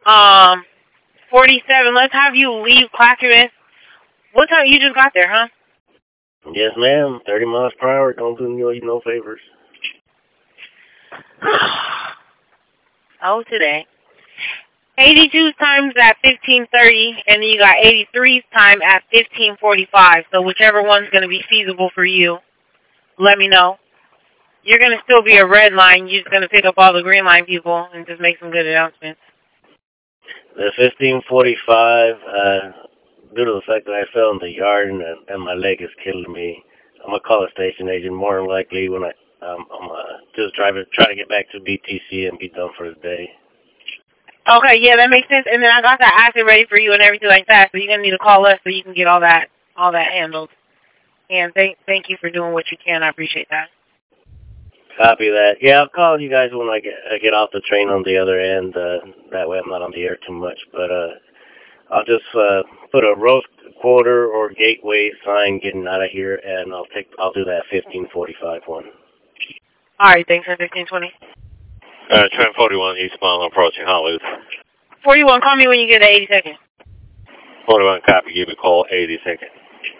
Um, 47. Let's have you leave Clackamas. What time you just got there, huh? Yes, ma'am. 30 miles per hour. Don't do you no favors. Oh, today. 82's times at 15:30, and then you got 83's time at 15:45. So whichever one's going to be feasible for you, let me know. You're going to still be a red line. You're just going to pick up all the green line people and just make some good announcements. The 15:45, due to the fact that I fell in the yard and my leg is killing me, I'm going to call a station agent more than likely when I'm just try to get back to BTC and be done for the day. Okay, yeah, that makes sense. And then I got that acid ready for you and everything like that. So you're gonna need to call us so you can get all that handled. And thank you for doing what you can. I appreciate that. Copy that. Yeah, I'll call you guys when I get off the train on the other end. That way I'm not on the air too much. But I'll just put a roast quarter or gateway sign getting out of here, and I'll do that 15:45 one. All right, thanks for 1520. Trent 41 eastbound approaching Hollywood. 41, call me when you get to 80 seconds. 41 copy. Give me a call 80 seconds.